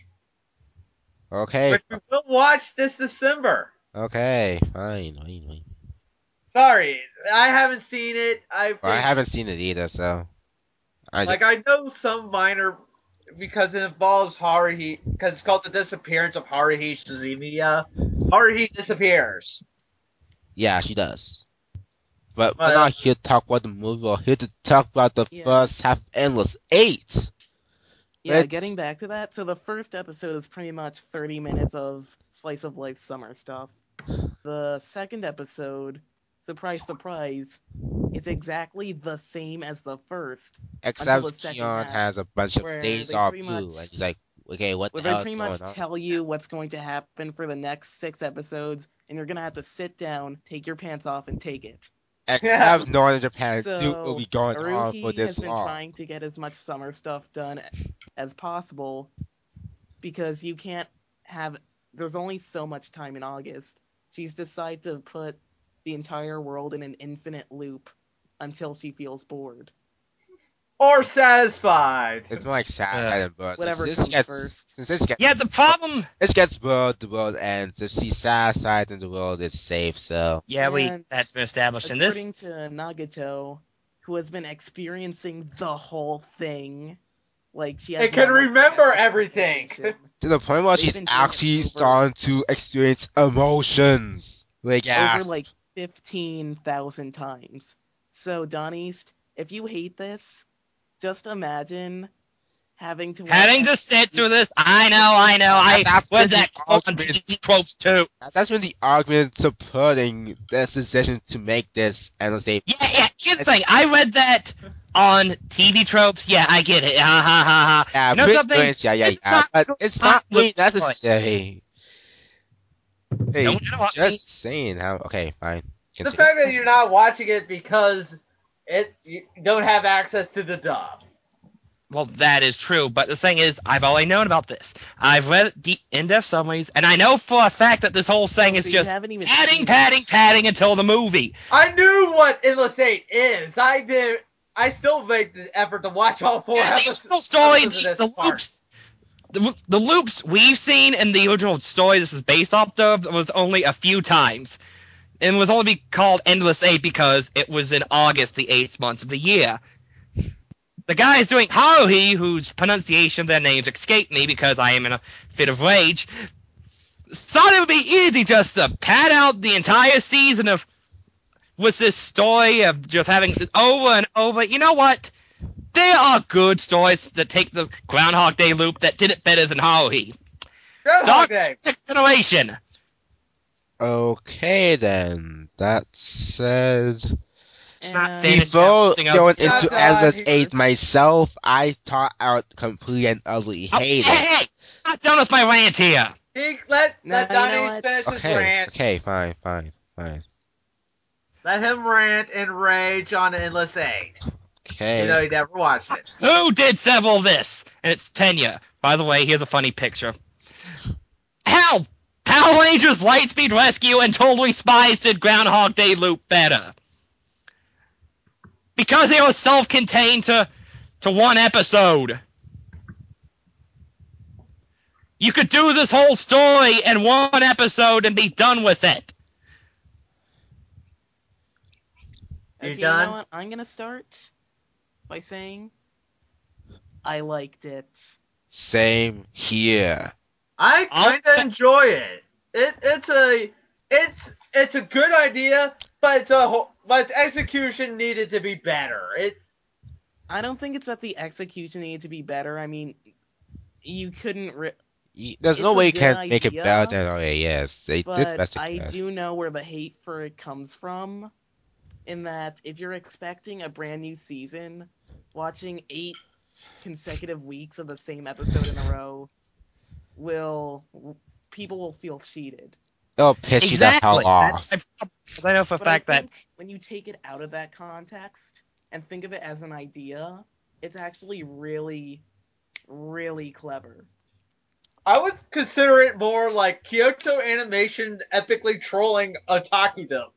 Okay, which we will watch this December. okay, fine, fine, fine. Sorry, I haven't seen it. I think, Well, I haven't seen it either, so I like, just, I know some minor because it involves Haruhi, because it's called the disappearance of Haruhi Suzumiya. Haruhi disappears. yeah, she does. But we're But, not here to talk about the movie. We're here to talk about the Yeah. first half Endless Eight. Yeah, Let's- getting back to that, so the first episode is pretty much thirty minutes of slice of life summer stuff. The second episode, surprise, surprise, is exactly the same as the first, Except the second Gion half, has a bunch of where days they off pretty too, much- and he's like, okay, what where the they hell is pretty going much on? tell you what's going to happen for the next six episodes, and you're gonna have to sit down, take your pants off, and take it. Except Northern Japan So, do will be going on for Haruhi this has been long. trying to get as much summer stuff done as possible because you can't have. There's only so much time in August. She's decided to put the entire world in an infinite loop until she feels bored. or satisfied. It's more like sad, Yeah. sad and bird. Whatever since this comes gets, first. Since this gets, yeah, the problem. this gets bird, the world ends. If she's satisfied, then the world is safe. So Yeah, we And that's been established in According this. to Nagato, who has been experiencing the whole thing, like she has It can moments remember of everything. dislocation. to the point where They've she's been doing it actually over- starting to experience emotions. Like over gasp. like fifteen thousand times. So, Don East, if you hate this, just imagine having to watch Having to sit through this, I know, I know, I That's read been that the quote on ultimate- T V tropes too. That's been the argument supporting this decision to make this endless eight. Yeah, yeah. Here's the thing. I read that on T V tropes. Yeah, I get it. Ha ha ha ha. Yeah, You know pretty something? much, yeah, yeah, It's yeah. not But good it's not really look good. necessary. Hey, Don't interrupt just me. saying how. Okay, fine. The Continue. fact that you're not watching it because it you don't have access to the dub. Well, that is true, but the thing is, I've already known about this. I've read the in-depth summaries, and I know for a fact that this whole thing Oh, is so you just haven't even padding, seen it. padding, padding until the movie. I knew what Endless Eight is. I did. I still made the effort to watch all four Yeah, the episodes. original story, episodes of the, this the part. loops, the, the loops we've seen in the original story this is based off of was only a few times. And was only called Endless Eight because it was in August, the eighth month of the year. the guys doing Haruhi, whose pronunciation of their names escape me because I am in a fit of rage, thought it would be easy just to pad out the entire season of with this story of just having over and over. You know what? There are good stories that take the Groundhog Day loop that did it better than Haruhi. Groundhog Star Day. Next Generation. Okay then. That said, Not And finished. before Something else. going Not into done. Endless He- Eight myself, I thought I would completely and utterly Oh, hate hey, it. hey, not done with my rant here. He let No, let you know Donnie what? finish his Okay, rant. okay, fine, fine, fine. Let him rant and rage on Endless Eight. Okay. You know he never watched it. Who did several of this? And it's Tenya. By the way, here's a funny picture. Hell, Power Rangers Lightspeed Rescue and Totally Spies did Groundhog Day loop better. Because it was self-contained to, to one episode. You could do this whole story in one episode and be done with it. You okay, done? you know what? I'm gonna start by saying I liked it. Same here. I I'll kind of fa- enjoy it. It it's a it's it's a good idea, but it's a whole, but its execution needed to be better. It I don't think it's that the execution needed to be better. I mean, you couldn't. Ri- Y- There's It's no a way you good can make it idea, better than O A S. They did but better I good. do know where the hate for it comes from. In that, if you're expecting a brand new season, watching eight consecutive weeks of the same episode in a row will people will feel cheated. It'll piss you the hell Exactly. off. That- I know for a But I fact that think when you take it out of that context and think of it as an idea, it's actually really, really clever. I would consider it more like Kyoto Animation epically trolling Otakudom.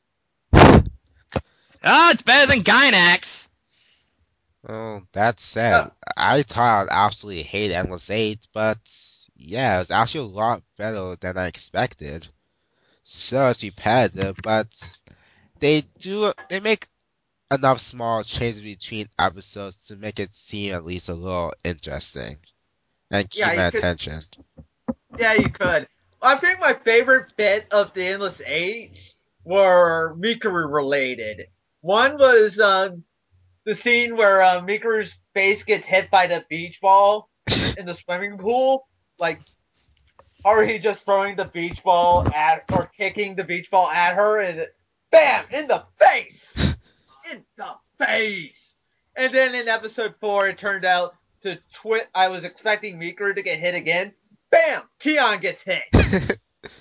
ah, it's better than Gynax. Oh, that said, Uh, I thought I'd absolutely hate Endless Eight, but yeah, it's actually a lot better than I expected. Sure, it's repetitive, but they do they make enough small changes between episodes to make it seem at least a little interesting and keep Yeah, my you could. attention. Yeah, you could. I think my favorite bit of the Endless Eight were Mikuru related. One was uh, the scene where uh, Mikuru's face gets hit by the beach ball in the swimming pool. Like, or he just throwing the beach ball at, or kicking the beach ball at her, and it, bam, in the face! In the face! And then in episode four, it turned out to twit. I was expecting Mikuru to get hit again. Bam! Keon gets hit.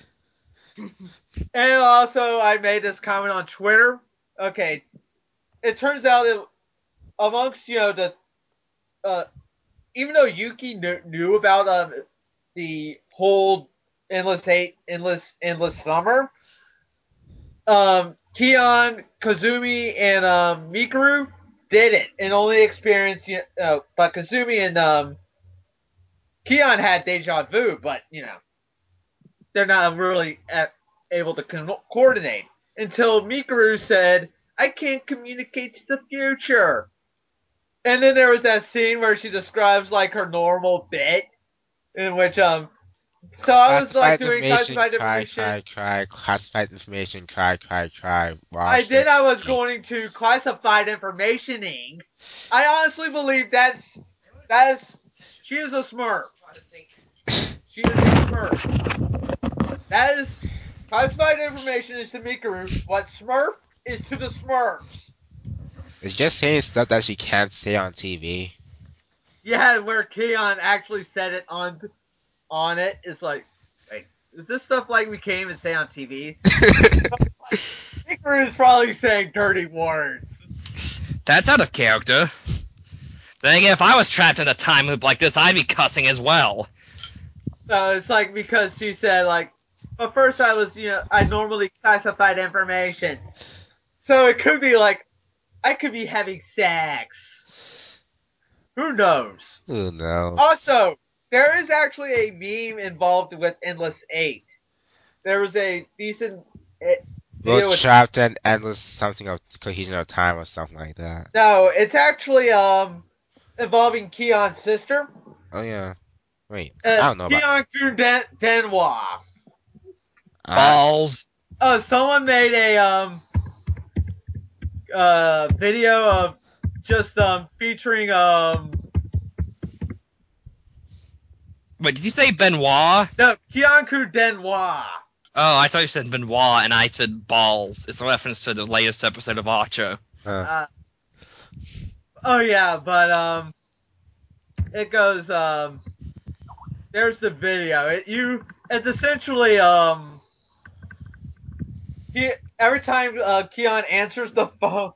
And also, I made this comment on Twitter. Okay, it turns out it, amongst you know the, uh, even though Yuki knew, knew about um the whole endless hate, endless endless summer, um, Keon, Kazumi, and um Mikuru didn't, and only experienced. You know, but Kazumi and um Keon had deja vu, but you know they're not really at, able to co- coordinate until Mikuru said, "I can't communicate to the future." And then there was that scene where she describes like her normal bit, in which um, so I was like Classified doing information, classified cry, information. cry, cry. Classified information, cry, cry, cry. I Wash did. it, I was eat. going to classified informationing. I honestly believe that's that's she is a Smurf. She is a Smurf. That is classified information is to Mikuru what Smurf is to the Smurfs. It's just saying stuff that she can't say on T V. Yeah, where Keon actually said it on on it. It's like, wait, is this stuff like we can't even say on T V? Mikuru is probably saying dirty words. That's out of character. Then again, if I was trapped in a time loop like this, I'd be cussing as well. So it's like because she said like, but first I was you know I normally classified information, so it could be like I could be having sex. Who knows? Who knows? Also, there is actually a meme involved with Endless Eight. There was a decent eh, We're video with trapped in endless something of cohesion of time or something like that. no. It's actually um involving Keon's sister. Oh yeah. Wait, I Uh, don't know about. Keon Kun Den- Denwa. Uh, Balls. Oh, someone made a um uh video of just um featuring um Wait, did you say Benoit? no Kianku Denwa. Oh, I thought you said Benoit, and I said balls. It's a reference to the latest episode of Archer. uh, Uh, oh yeah, but um it goes um there's the video. It you it's essentially um he every time uh Keon answers the phone,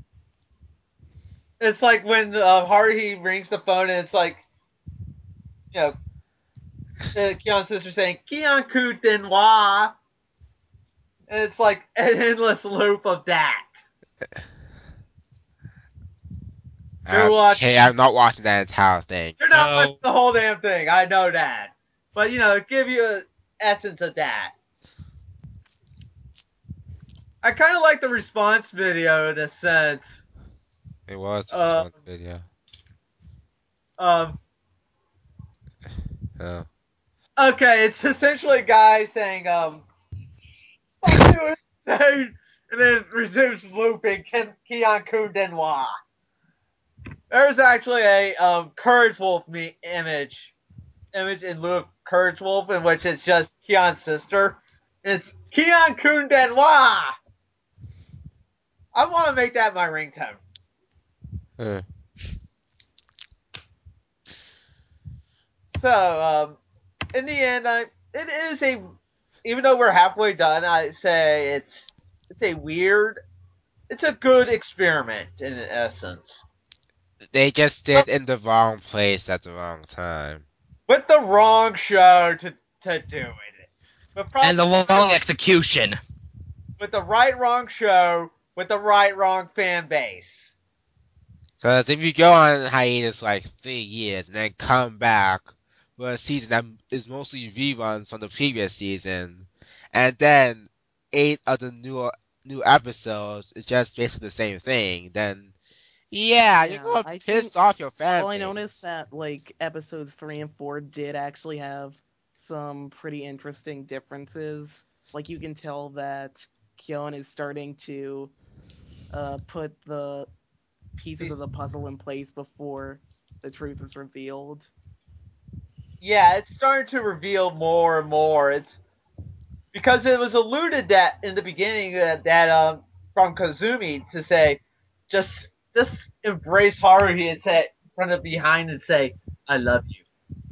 it's like when uh, Haruhi rings the phone and it's like you know uh, Keon's sister saying Kianku Denwa. And it's like an endless loop of that. You're watching. okay, I'm not watching that entire thing. You're not No. watching the whole damn thing. I know that, but you know, give you an essence of that. I kind of like the response video in a sense. It was a Uh, response video. um, Oh. okay, it's essentially a guy saying, um, "Fuck you, insane," and then it resumes looping. Ken- Keon Kun Denwa. There's actually a um, Courage Wolf me- image image in lieu of Courage Wolf, in which it's just Keon's sister. It's Keon Kun Denwa. I want to make that my ringtone. Uh, So, um, in the end, I, it is a, even though we're halfway done, I say it's it's a weird, it's a good experiment in essence. they just did in the wrong place at the wrong time. With the wrong show to to do it. But And the probably wrong execution. with the right wrong show with the right wrong fan base. Because if you go on hiatus like three years and then come back with a season that is mostly reruns from the previous season, and then eight of the new new episodes is just basically the same thing, then yeah, you're Yeah, gonna I piss think. off your fan Well, I base. noticed that like episodes three and four did actually have some pretty interesting differences. Like you can tell that Kyon is starting to uh, put the pieces of the puzzle in place before the truth is revealed. Yeah, it's starting to reveal more and more. It's because it was alluded that in the beginning that, that um from Kazumi to say just just embrace Haruhi and say from the behind and say I love you,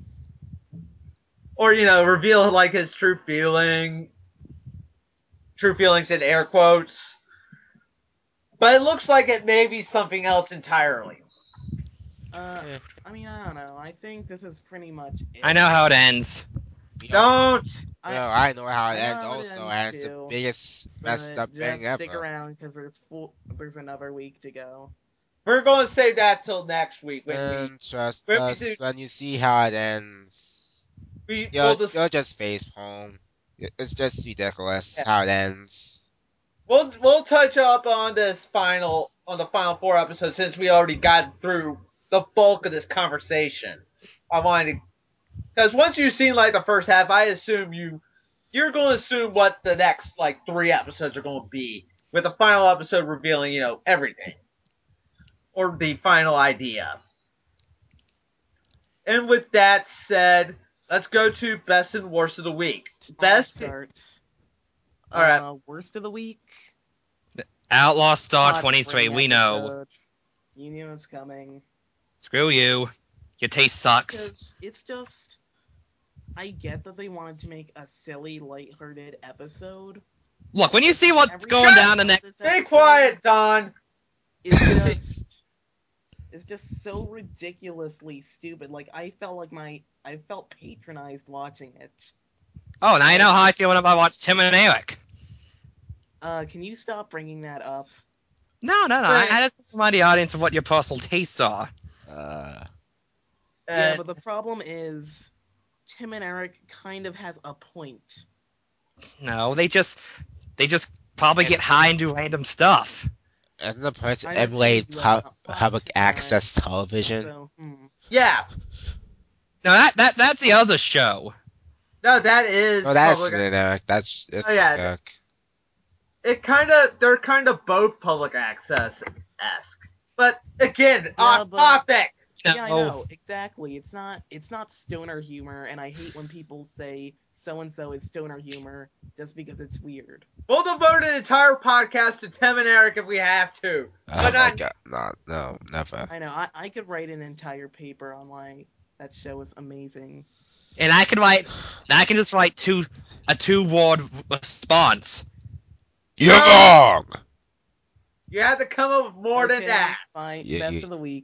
or you know reveal like his true feeling, true feelings in air quotes. But it looks like it may be something else entirely. Uh, Eh, I mean, I don't know. I think this is pretty much it. I know how it ends. we all, Don't. I well, I know how it I know ends how it also, ends and it's the too, biggest messed but up thing just stick ever. around because there's full, there's another week to go. We're going to save that till next week when we And trust when we do us, when you see how it ends, we you'll, will just you'll just face palm. It's just ridiculous yeah. how it ends. We'll we'll touch up on this final on the final four episodes since we already got through the bulk of this conversation. I wanted to because once you've seen like the first half, I assume you you're going to assume what the next like three episodes are going to be, with the final episode revealing you know everything or the final idea. And with that said, let's go to best and worst of the week. I'll Best, start. all right. Uh, worst of the week. Outlaw Star Hot twenty-three, spring we know. episode. You knew it was coming. Screw you. Your taste sucks. Because it's just, I get that they wanted to make a silly, lighthearted episode. Look, when you see what's Every going down the next... this Stay episode quiet, Don. It's just, it's just so ridiculously stupid. Like I felt like my, I felt patronized watching it. Oh, now you know Like, how I feel whenever I watch Tim and Eric. uh, can you stop bringing that up? No, no, no. I, I just remind the audience of what your personal tastes are. Uh, Yeah, And but the problem is, Tim and Eric kind of has a point. No, they just... They just probably get It's- high and do random stuff. At the point to I'm just emulate gonna do pu- a public positive access television. So, hmm. Yeah. No, that that that's the other show. No, that is Oh, that's public. generic. That's it's Oh, yeah. generic. It kind of they're kind of both public access esque. But again, Yeah, off but- topic. Yeah, I No. know exactly. It's not it's not stoner humor, and I hate when people say so and so is stoner humor just because it's weird. We'll devote an entire podcast to Tim and Eric if we have to. Oh But my not god, not no, never. I know. I, I could write an entire paper on why that show is amazing. And I can write. I can just write two a two word response. You're No. wrong. you have to come up with more okay, than that. Fine. Yeah, Best you- of the week.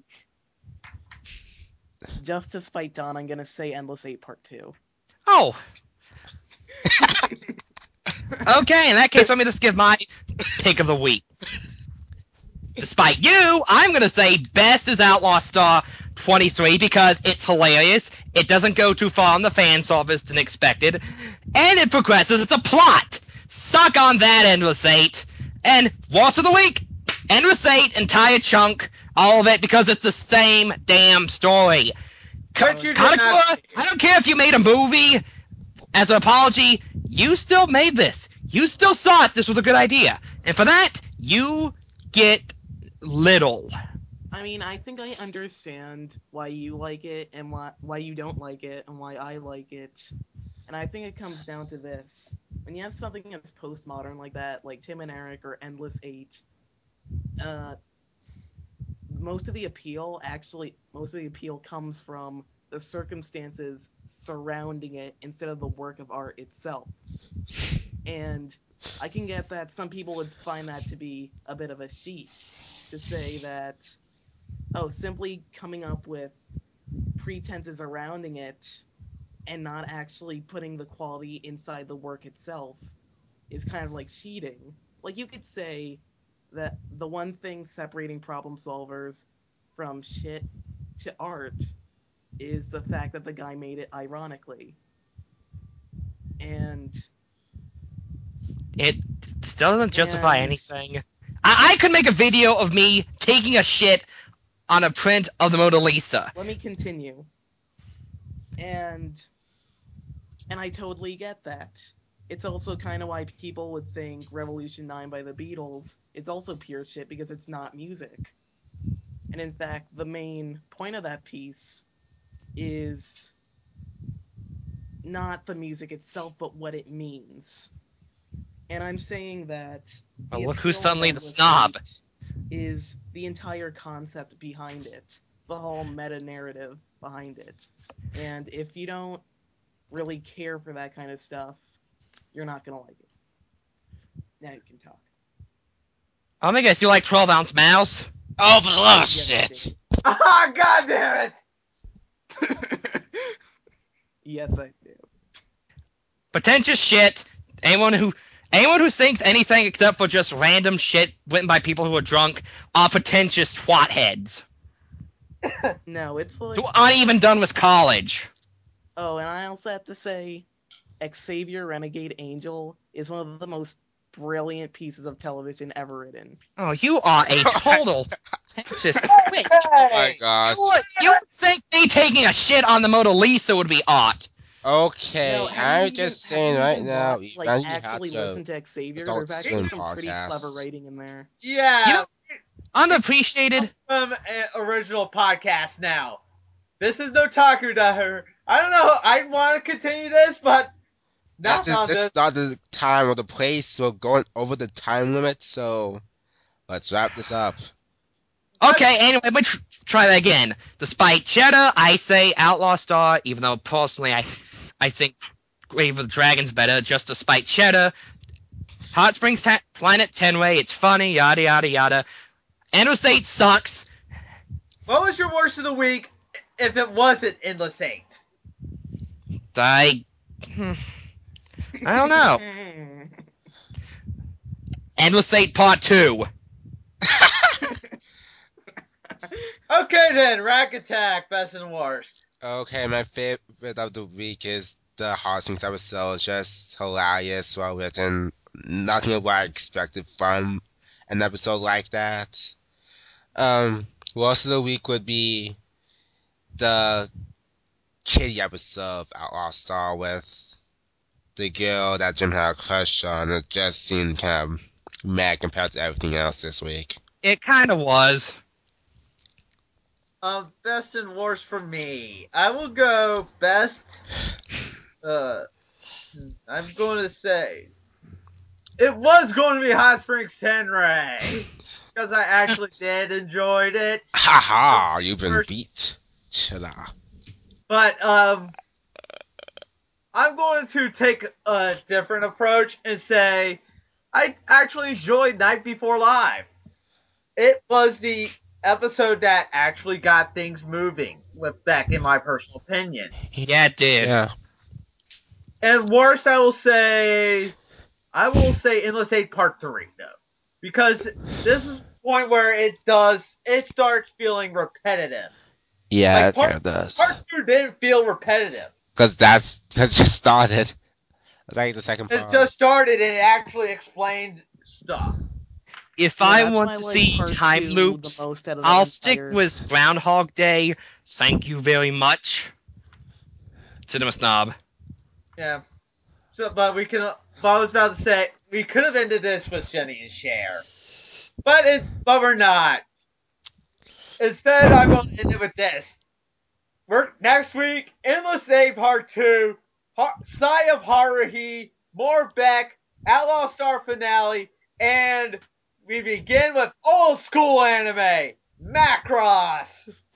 Just to spite Don, I'm gonna say Endless Eight Part Two. Oh. Okay, in that case, let me just give my pick of the week. Despite you, I'm gonna say best is Outlaw Star twenty-three because it's hilarious. It doesn't go too far on the fan service than expected, and it progresses the plot. Suck on that, Endless Eight. And Worst of the Week, Endless Eight, entire chunk, all of it because it's the same damn story. But you did Kanekura, not- I don't care if you made a movie. As an apology, you still made this. You still thought this was a good idea. And for that, you get little. I mean, I think I understand why you like it and why why you don't like it and why I like it. And I think it comes down to this. When you have something that's postmodern like that, like Tim and Eric or Endless Eight, uh, most of the appeal actually most of the appeal comes from the circumstances surrounding it instead of the work of art itself. And I can get that some people would find that to be a bit of a cheat to say that, oh, simply coming up with pretenses surrounding it and not actually putting the quality inside the work itself is kind of like cheating. Like, you could say that the one thing separating problem solvers from shit to art is the fact that the guy made it ironically. And It still doesn't justify And- anything. I-, I could make a video of me taking a shit on a print of the Mona Lisa. let me continue. And and I totally get that. It's also kind of why people would think Revolution nine by the Beatles is also pure shit because it's not music. And in fact, the main point of that piece is not the music itself, but what it means. And I'm saying that the Well, look who's appeal of suddenly the Endless snob. Eight is the entire concept behind it, the whole meta narrative behind it. And if you don't really care for that kind of stuff, you're not gonna like it. Now you can talk. I think I guess you like twelve ounce mouse. Oh, for the love of Yes, I shit! Ah, god damn it! Yes, I do. Pretentious shit. Anyone who anyone who thinks anything except for just random shit written by people who are drunk are pretentious twat heads No, it's like, who aren't even done with college. oh, and I also have to say, Xavier Renegade Angel is one of the most brilliant pieces of television ever written. Oh, you are a total pretentious bitch. Oh my gosh. You would, you would think me taking a shit on the Mona Lisa would be art. Okay, No, have I'm you just even- have saying you right even now, watched, like, when you actually have listen to to Xavier. Adult There's Swim actually some pretty podcasts. clever writing in there. Yeah. You know, Unappreciated. From an original podcast now. This is no Taku Diary. I don't know. I want to continue this, but not This is on this this. is not the time or the place. We're going over the time limit, so let's wrap this up. Okay, anyway, but tr- try that again. Despite Cheddar, I say Outlaw Star, even though personally I I think Grave of the Dragon's better, just despite Cheddar. Hot Springs Ta- Planet Tenway, it's funny, yada yada yada. Endless Eight sucks. What was your worst of the week if it wasn't Endless Eight? I... hmm, I don't know. Endless Eight Part two. Okay then, Rack Attack, best and worst. Okay, my favorite of the week is the Hot Springs episode. It's just hilarious, well written, nothing of what I expected from an episode like that. Um, Worst of the week would be the Kitty episode of Outlaw Star with the girl that Jim had a crush on. It just seemed kind of mad compared to everything else this week. It kind of was. Um, best and worst for me. I will go best. Uh, I'm going to say it was going to be Hot Springs Tenrai because I actually did enjoyed it. Ha ha! You've been First- beat. Chilla. But um, I'm going to take a different approach and say I actually enjoyed Night Before Live. It was the episode that actually got things moving with Beck, in my personal opinion. Yeah, it did. Yeah. And worst, I will say, I will say Endless Eight Part Three, though, because this is the point where it does, it starts feeling repetitive. Yeah, Like, it part, kind of does. Part Two didn't feel repetitive. Because that's because it just started. It's like the second It part. just started and it actually explained stuff. If Yeah, I that's want why I to like see part time two loops, the most out of that I'll stick entire- with Groundhog Day. Thank you very much. Cinema Snob. Yeah. So, but we can. But I was about to say we could have ended this with Jenny and Cher, but it. But we're not. Instead, I'm going to end it with this. We're next week. Endless Eight Part Two. Ha- Sigh of Haruhi. More Beck. Outlaw Star finale, and we begin with old school anime. Macross.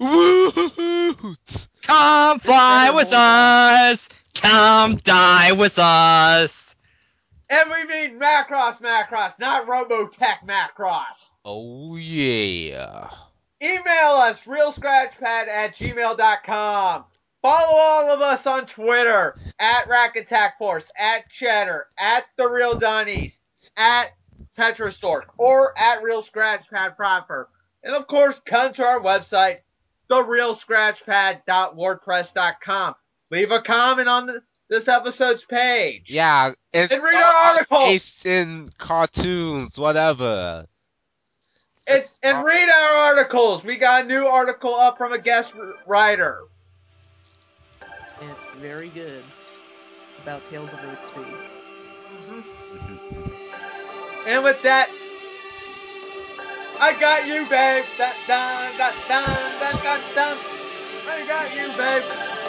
Woo! Come fly better with hold on. us. Come die with us. And we mean Macross Macross, not Robotech Macross. Oh yeah. Email us, realscratchpad at gmail dot com. Follow all of us on Twitter, at Rack Attack Force, at Cheddar, at The Real Dunnies, at Tetrastork, or at Real Scratchpad proper. And of course, come to our website, the real scratchpad dot wordpress dot com. Leave a comment on the, this episode's page. Yeah, it's And read all our article. based in cartoons, whatever. And, It's and all- read our articles. We got a new article up from a guest writer. It's very good. It's about Tales of Earthsea. And with that, I got you, babe. Dun, dun, dun, dun, dun, dun, dun. I got you, babe.